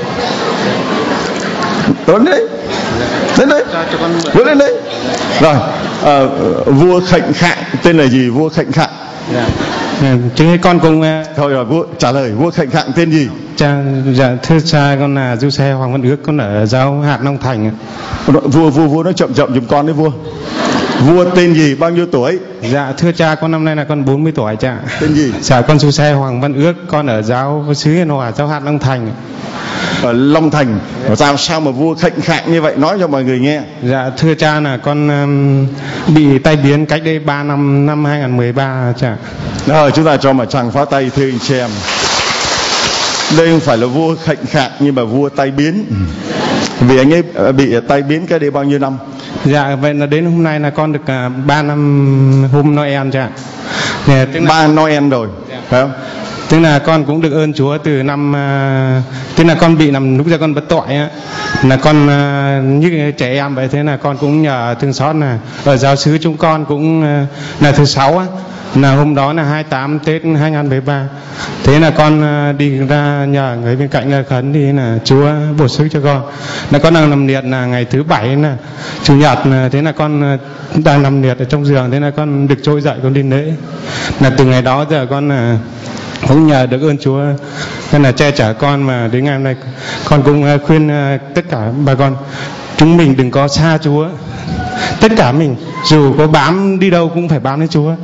Lên đấy. Lên đấy. Vua lên đấy. Rồi, à, vua khệnh khạng tên là gì? Vua khệnh khạng. Dạ, chứ con cùng thôi rồi, vua trả lời. Vua khệnh khạng tên gì? Cha, dạ, thưa cha, con là Du Xe Hoàng Văn Ước, con ở giáo hạt Long Thành. Vua vua vua nói chậm chậm giùm con đấy vua. Vua tên gì, bao nhiêu tuổi? Dạ thưa cha, con năm nay là con bốn mươi tuổi cha. Tên gì? Dạ con Du Xe Hoàng Văn Ước, con ở giáo xứ Yên Hòa, giáo hạt Long Thành. ở Long Thành. Sao sao mà vua khệnh khạng như vậy, nói cho mọi người nghe. Dạ thưa cha là con um, bị tai biến cách đây ba năm, năm hai không một ba cha. Rồi chúng ta cho một tràng pháo tay thưa anh chị em. Đây không phải là vua khệnh khạng nhưng mà vua tai biến. Vì anh ấy bị tai biến cái đây bao nhiêu năm? Dạ vậy là đến hôm nay là con được uh, ba năm hôm Noel cha. Dạ, ba Noel rồi, dạ. Phải không? Tức là con cũng được ơn Chúa từ năm uh, tức là con bị nằm lúc ra con bất tội á, là con uh, như trẻ em vậy. Thế là con cũng nhờ thương xót là ở giáo xứ chúng con cũng uh, là thứ sáu á, là hôm đó là hai mươi tám Tết hai không một ba. Thế là con uh, đi ra nhờ người bên cạnh là khấn thì là Chúa bổ sức cho con. Là con đang nằm liệt là ngày thứ bảy là chủ nhật, là thế là con uh, đang nằm liệt ở trong giường. Thế là con được trỗi dậy con đi lễ. Là từ ngày đó giờ con là uh, cũng nhờ được ơn Chúa nên là che chở con, mà đến ngày hôm nay con cũng khuyên tất cả bà con chúng mình đừng có xa Chúa. Tất cả mình dù có bám đi đâu cũng phải bám đến Chúa.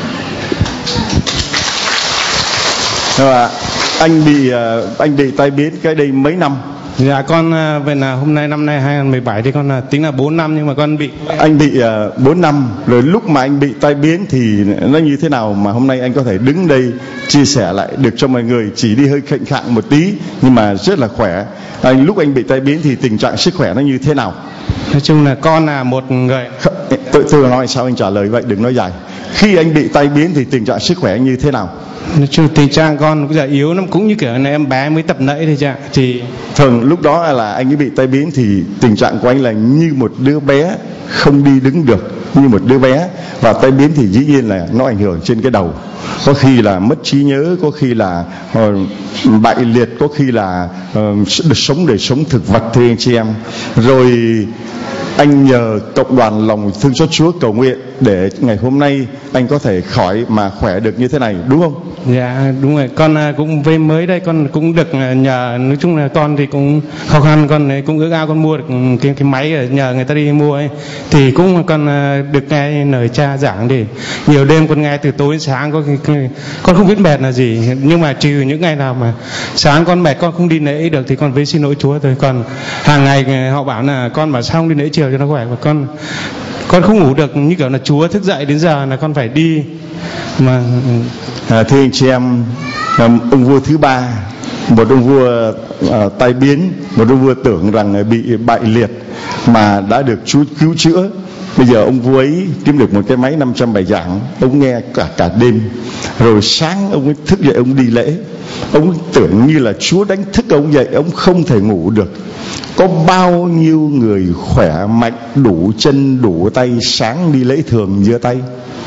À, anh bị anh bị tai biến cái đây mấy năm? Dạ con vậy là hôm nay năm nay hai không một bảy thì con là tính là bốn năm, nhưng mà con bị anh bị uh, bốn năm rồi. Lúc mà anh bị tai biến thì nó như thế nào mà hôm nay anh có thể đứng đây chia sẻ lại được cho mọi người? Chỉ đi hơi khệnh khạng một tí nhưng mà rất là khỏe. Anh lúc anh bị tai biến thì tình trạng sức khỏe nó như thế nào? Nói chung là con là một người tôi tôi nói sao anh trả lời vậy, đừng nói dài. Khi anh bị tai biến thì tình trạng sức khỏe như thế nào? Nói chung tình trạng con cũng giờ yếu lắm, cũng như kiểu là em bé mới tập nẫy thôi cha. Thì thường lúc đó là anh ấy bị tai biến thì tình trạng của anh là như một đứa bé không đi đứng được, như một đứa bé. Và tai biến thì dĩ nhiên là nó ảnh hưởng trên cái đầu, có khi là mất trí nhớ, có khi là uh, bại liệt, có khi là uh, sống đời sống thực vật thưa anh chị em. Rồi anh nhờ cộng đoàn lòng thương xót Chúa cầu nguyện để ngày hôm nay anh có thể khỏi mà khỏe được như thế này, đúng không? Dạ đúng rồi, con cũng về mới đây, con cũng được nhờ, nói chung là con thì cũng khó khăn, con cũng ước ao con mua được cái cái máy ở nhờ người ta đi mua ấy, thì cũng con được nghe lời cha giảng thì nhiều đêm con nghe từ tối đến sáng, có con không biết mệt là gì, nhưng mà trừ những ngày nào mà sáng con mệt con không đi lễ được thì con với xin lỗi Chúa thôi. Còn hàng ngày họ bảo là con bảo sao không đi lễ chiều cho nó khỏe, và con con không ngủ được, như kiểu là Chúa thức dậy đến giờ là con phải đi mà. À, thưa anh chị em, ông vua thứ ba, một ông vua à, tai biến, một ông vua tưởng rằng bị bại liệt mà đã được Chúa cứu chữa. Bây giờ ông vua ấy kiếm được một cái máy năm trăm bài giảng, ông nghe cả cả đêm, rồi sáng ông ấy thức dậy ông đi lễ. Ông tưởng như là Chúa đánh thức ông dậy, ông không thể ngủ được. Có bao nhiêu người khỏe mạnh, đủ chân đủ tay, sáng đi lễ thường giơ tay?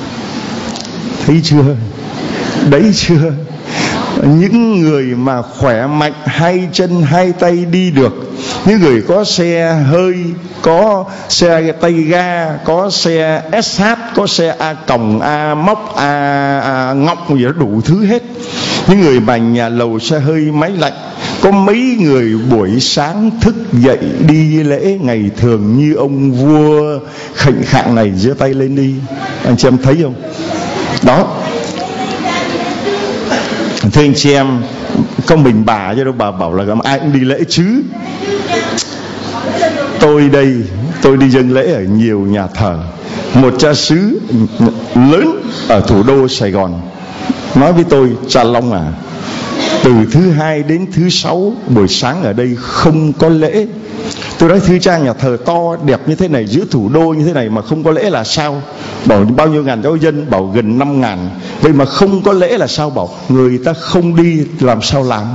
Thấy chưa? Đấy chưa? Những người mà khỏe mạnh, hai chân hai tay đi được, những người có xe hơi, có xe tay ga, có xe ét hát, có xe A còng, A móc, A, A ngọc gì đó, đủ thứ hết. Những người mà nhà lầu, xe hơi, máy lạnh. Có mấy người buổi sáng thức dậy đi lễ ngày thường như ông vua khệnh khạng này giơ tay lên đi. Anh chị em thấy không? Đó. Thưa anh chị em, không mình bà chứ đâu, bà bảo là ai cũng đi lễ chứ. Tôi đây, tôi đi dâng lễ ở nhiều nhà thờ. Một cha xứ lớn ở thủ đô Sài Gòn nói với tôi: cha Long à, từ thứ hai đến thứ sáu buổi sáng ở đây không có lễ. Tôi nói thưa cha, nhà thờ to đẹp như thế này, giữa thủ đô như thế này mà không có lễ là sao? Bảo bao nhiêu ngàn giáo dân? Bảo gần năm ngàn. Vậy mà không có lễ là sao? Bảo người ta không đi làm sao làm?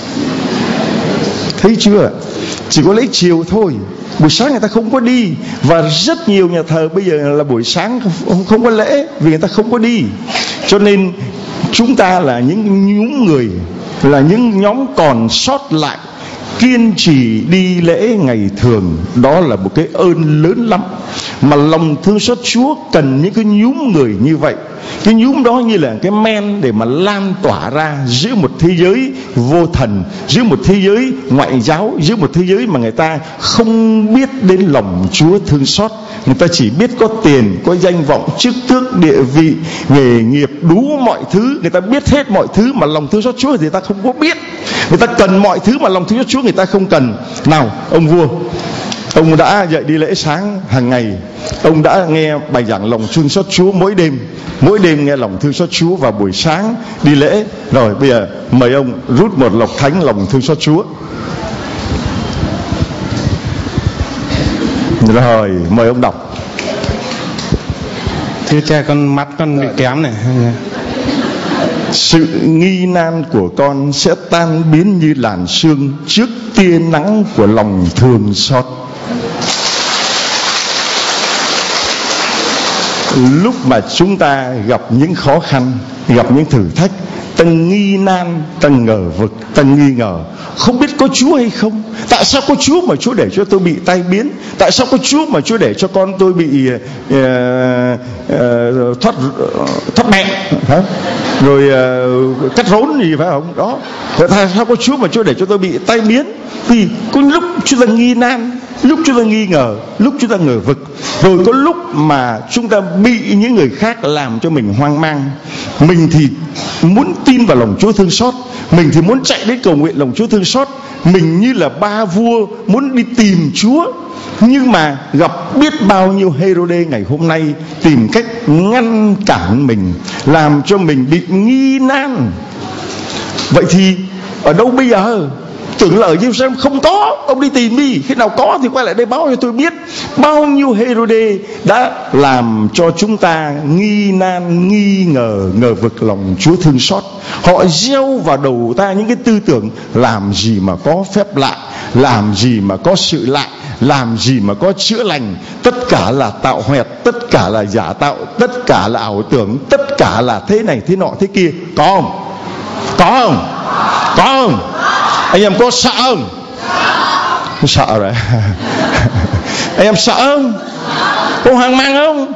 Thấy chưa? Chỉ có lễ chiều thôi, buổi sáng người ta không có đi. Và rất nhiều nhà thờ bây giờ là buổi sáng không, không có lễ vì người ta không có đi. Cho nên chúng ta là những nhóm người, là những nhóm còn sót lại kiên trì đi lễ ngày thường, đó là một cái ơn lớn lắm. Mà lòng thương xót Chúa cần những cái nhóm người như vậy. Cái nhóm đó như là cái men để mà lan tỏa ra giữa một thế giới vô thần, giữa một thế giới ngoại giáo, giữa một thế giới mà người ta không biết đến lòng Chúa thương xót. Người ta chỉ biết có tiền, có danh vọng, chức tước, địa vị, nghề nghiệp, đủ mọi thứ. Người ta biết hết mọi thứ mà lòng thương xót Chúa thì người ta không có biết. Người ta cần mọi thứ mà lòng thương xót Chúa người ta không cần. Nào, ông vua, ông đã dậy đi lễ sáng hàng ngày, ông đã nghe bài giảng lòng thương xót Chúa mỗi đêm, mỗi đêm nghe lòng thương xót Chúa vào buổi sáng đi lễ. Rồi bây giờ mời ông rút một lộc thánh lòng thương xót Chúa. Rồi mời ông đọc. Thưa cha, con mắt con bị kém này. Sự nghi nan của con sẽ tan biến như làn sương trước tia nắng của lòng thương xót. Lúc mà chúng ta gặp những khó khăn, gặp những thử thách, ta nghi nan, ta ngờ vực, ta nghi ngờ không biết có Chúa hay không. Tại sao có Chúa mà Chúa để cho tôi bị tai biến? Tại sao có Chúa mà Chúa để cho con tôi bị uh, uh, thoát thoát mẹ, hả? Rồi uh, cắt rốn gì phải không? Đó. Tại sao có Chúa mà Chúa để cho tôi bị tai biến? Vì có lúc chúng ta nghi nan, lúc chúng ta nghi ngờ, lúc chúng ta ngờ vực. Rồi có lúc mà chúng ta bị những người khác làm cho mình hoang mang. Mình thì muốn tin vào lòng Chúa thương xót, mình thì muốn chạy đến cầu nguyện lòng Chúa thương xót, mình như là ba vua muốn đi tìm Chúa, nhưng mà gặp biết bao nhiêu Hê-rô-đê ngày hôm nay tìm cách ngăn cản mình, làm cho mình bị nghi nan. Vậy thì ở đâu bây giờ? Tưởng là ở Giê-ru-sa-lem không có, ông đi tìm đi, khi nào có thì quay lại đây báo cho tôi biết. Bao nhiêu Hê-rô-đê đã làm cho chúng ta nghi nan, nghi ngờ, ngờ vực lòng Chúa thương xót. Họ gieo vào đầu ta những cái tư tưởng làm gì mà có phép lạ, làm gì mà có sự lạ, làm gì mà có chữa lành. Tất cả là tạo hoẹt, tất cả là giả tạo, tất cả là ảo tưởng, tất cả là thế này thế nọ thế kia. Có không? Có không? Có không? Anh em có sợ không? Không sợ rồi. Anh em sợ không? Có hoang mang không?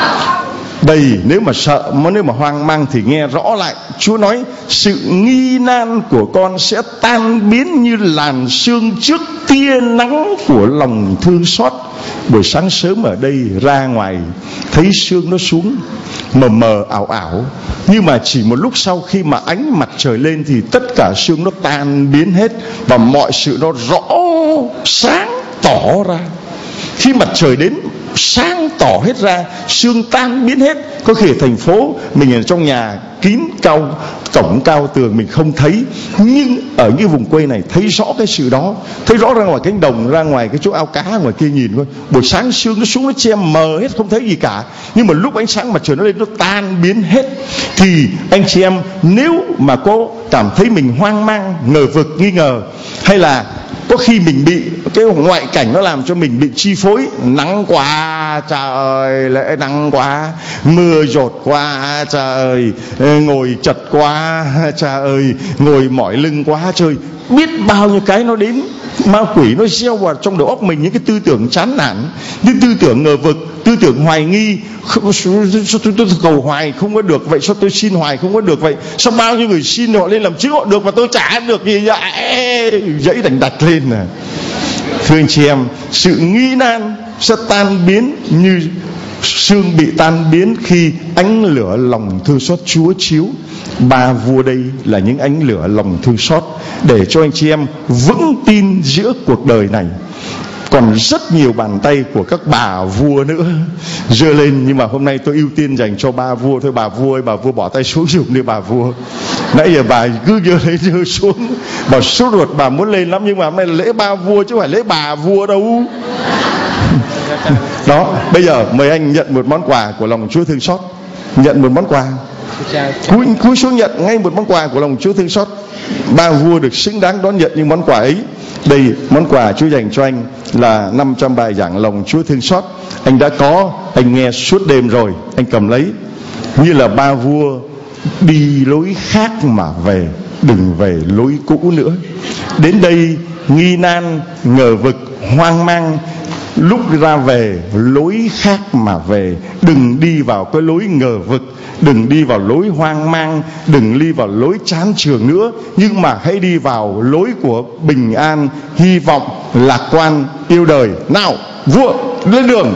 Đây, nếu mà sợ, nếu mà hoang mang thì nghe rõ lại. Chúa nói sự nghi nan của con sẽ tan biến như làn sương trước tia nắng của lòng thương xót. Buổi sáng sớm ở đây ra ngoài thấy sương nó xuống mờ mờ ảo ảo, nhưng mà chỉ một lúc sau khi mà ánh mặt trời lên thì tất cả sương nó tan biến hết và mọi sự nó rõ sáng tỏ ra. Khi mặt trời đến sáng tỏ hết ra, sương tan biến hết. Có khi ở thành phố mình ở trong nhà kín cao, cổng cao tường mình không thấy, nhưng ở những vùng quê này thấy rõ cái sự đó. Thấy rõ ra ngoài cánh đồng, ra ngoài cái chỗ ao cá ngoài kia nhìn coi, buổi sáng sương nó xuống nó che mờ hết, không thấy gì cả. Nhưng mà lúc ánh sáng mặt trời nó lên nó tan biến hết. Thì anh chị em nếu mà có cảm thấy mình hoang mang, ngờ vực, nghi ngờ, hay là có khi mình bị cái ngoại cảnh nó làm cho mình bị chi phối. Nắng quá, trời ơi, lễ nắng quá, mưa dột quá, trời ơi, ngồi chật quá, trời ơi, ngồi mỏi lưng quá, trời. Biết bao nhiêu cái nó đến. Ma quỷ nó gieo vào trong đầu óc mình những cái tư tưởng chán nản, những tư tưởng ngờ vực, tư tưởng hoài nghi. Sao tôi, tôi cầu hoài không có được vậy? Sao tôi xin hoài không có được vậy? Sao bao nhiêu người xin họ lên làm chức họ được mà tôi chả được gì vậy? Dãy đành đặt lên nè. Thưa anh chị em, sự nghi nan sẽ tan biến như sương bị tan biến khi ánh lửa lòng thương xót Chúa chiếu. Ba vua đây là những ánh lửa lòng thương xót để cho anh chị em vững tin giữa cuộc đời này. Còn rất nhiều bàn tay của các bà vua nữa giơ lên, nhưng mà hôm nay tôi ưu tiên dành cho ba vua thôi. Bà vua ơi, bà vua bỏ tay xuống giùm đi bà vua. Nãy giờ bà cứ giơ lên giơ xuống, bà sốt ruột, bà muốn lên lắm, nhưng mà hôm nay là lễ ba vua chứ không phải lễ bà vua đâu. Đó, bây giờ mời anh nhận một món quà của lòng Chúa thương xót. Nhận một món quà. Cúi, cúi xuống nhận ngay một món quà của lòng Chúa thương xót. Ba vua được xứng đáng đón nhận những món quà ấy. Đây, món quà Chúa dành cho anh là năm trăm bài giảng lòng Chúa thương xót. Anh đã có, anh nghe suốt đêm rồi, anh cầm lấy. Như là ba vua đi lối khác mà về, đừng về lối cũ nữa. Đến đây nghi nan, ngờ vực, hoang mang, lúc ra về lối khác mà về. Đừng đi vào cái lối ngờ vực, đừng đi vào lối hoang mang, đừng đi vào lối chán chường nữa, nhưng mà hãy đi vào lối của bình an, hy vọng, lạc quan, yêu đời. Nào, vua lên đường.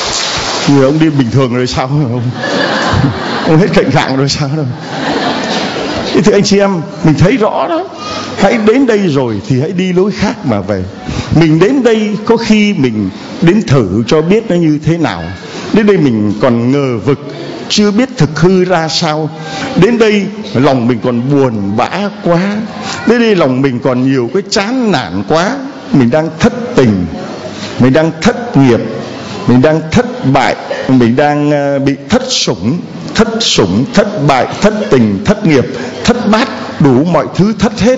Người ông đi bình thường rồi sao không? Ông hết cạnh khạng rồi sao đâu. Thế thì anh chị em, mình thấy rõ đó. Hãy đến đây rồi thì hãy đi lối khác mà về. Mình đến đây có khi mình đến thử cho biết nó như thế nào. Đến đây mình còn ngờ vực, chưa biết thực hư ra sao. Đến đây lòng mình còn buồn bã quá. Đến đây lòng mình còn nhiều cái chán nản quá. Mình đang thất tình, mình đang thất nghiệp, mình đang thất bại, mình đang bị thất sủng, thất sủng, thất bại, thất tình, thất nghiệp, thất bát, đủ mọi thứ thất hết.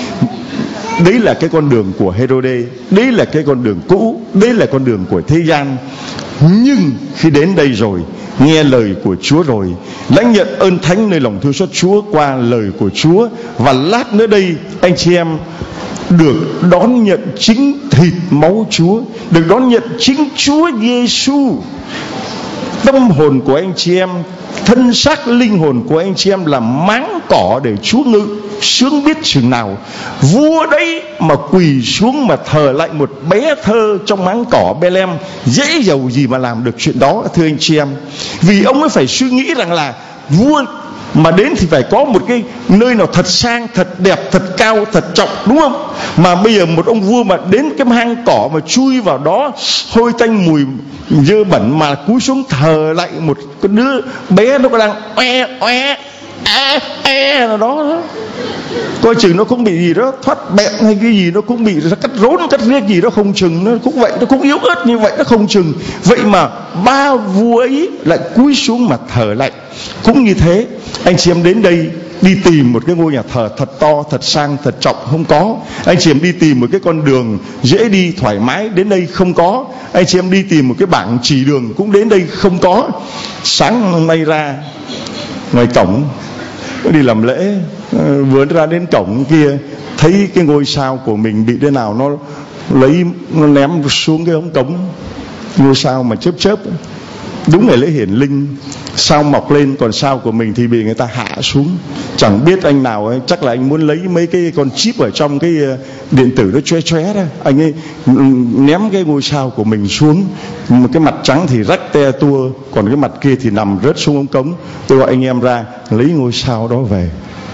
Đấy là cái con đường của Hêrô-đê, đấy là cái con đường cũ, đấy là con đường của thế gian. Nhưng khi đến đây rồi, nghe lời của Chúa rồi, lãnh nhận ơn thánh nơi lòng thương xót Chúa qua lời của Chúa, và lát nữa đây anh chị em được đón nhận chính thịt máu Chúa, được đón nhận chính Chúa Giêsu. Tâm hồn của anh chị em, thân xác linh hồn của anh chị em là máng cỏ để Chúa ngự, sướng biết chừng nào. Vua đấy mà quỳ xuống mà thờ lại một bé thơ trong máng cỏ Bê-lem, dễ dầu gì mà làm được chuyện đó, thưa anh chị em. Vì ông ấy phải suy nghĩ rằng là vua mà đến thì phải có một cái nơi nào thật sang, thật đẹp, thật cao, thật trọng, đúng không? Mà bây giờ một ông vua mà đến cái hang cỏ mà chui vào đó hôi tanh mùi dơ bẩn, mà cúi xuống thờ lại một cái đứa bé nó đang oe oe e e nào đó, đó, coi chừng nó cũng bị gì đó thoát bẹn hay cái gì, nó cũng bị cắt rốn cắt riết gì đó không chừng, nó cũng vậy, nó cũng yếu ớt như vậy, nó không chừng. Vậy mà ba vua ấy lại cúi xuống mà thờ lại. Cũng như thế, anh chị em đến đây đi tìm một cái ngôi nhà thờ thật to, thật sang, thật trọng, không có. Anh chị em đi tìm một cái con đường dễ đi thoải mái, đến đây không có. Anh chị em đi tìm một cái bảng chỉ đường cũng đến đây không có. Sáng hôm nay ra ngoài cổng đi làm lễ, vừa ra đến cổng kia thấy cái ngôi sao của mình bị thế nào, nó lấy nó ném xuống cái ống cống. Ngôi sao mà chớp chớp, đúng ngày lễ hiển linh, sao mọc lên, còn sao của mình thì bị người ta hạ xuống. Chẳng biết anh nào ấy, chắc là anh muốn lấy mấy cái con chip ở trong cái điện tử nó chóe chóe đó, anh ấy ném cái ngôi sao của mình xuống. Một cái mặt trắng thì rách te tua, còn cái mặt kia thì nằm rớt xuống ống cống. Tôi gọi anh em ra lấy ngôi sao đó về.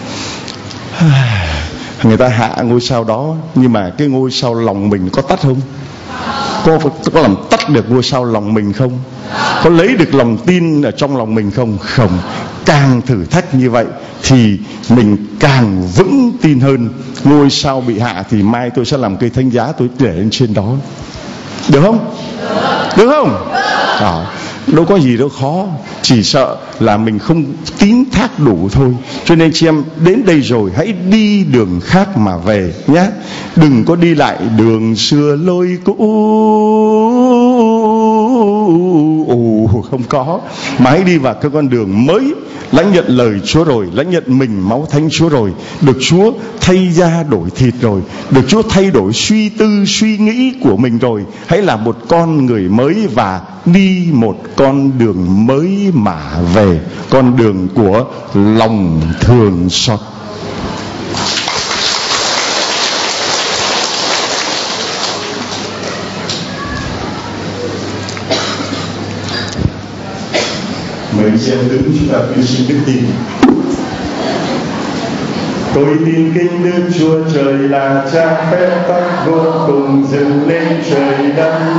Người ta hạ ngôi sao đó, nhưng mà cái ngôi sao lòng mình có tắt không? Có, có làm tắt được ngôi sao lòng mình không? Có lấy được lòng tin ở trong lòng mình không? Không. Càng thử thách như vậy thì mình càng vững tin hơn. Ngôi sao bị hạ thì mai tôi sẽ làm cây thánh giá, tôi để lên trên đó. Được không? Được không? À, đâu có gì đâu khó, chỉ sợ là mình không tín thác đủ thôi. Cho nên chị em đến đây rồi hãy đi đường khác mà về nhé. Đừng có đi lại đường xưa lối cũ, ồ, không có, mà hãy đi vào cái con đường mới. Lãnh nhận lời Chúa rồi, lãnh nhận mình máu thánh Chúa rồi, được Chúa thay da đổi thịt rồi, được Chúa thay đổi suy tư suy nghĩ của mình rồi. Hãy là một con người mới và đi một con đường mới mà về, con đường của lòng thương xót. Mời xem đứng chúng ta tuyên xin đức tin. Tôi tin kính Đức Chúa Trời là Cha phép tắc vô cùng dựng lên trời đất,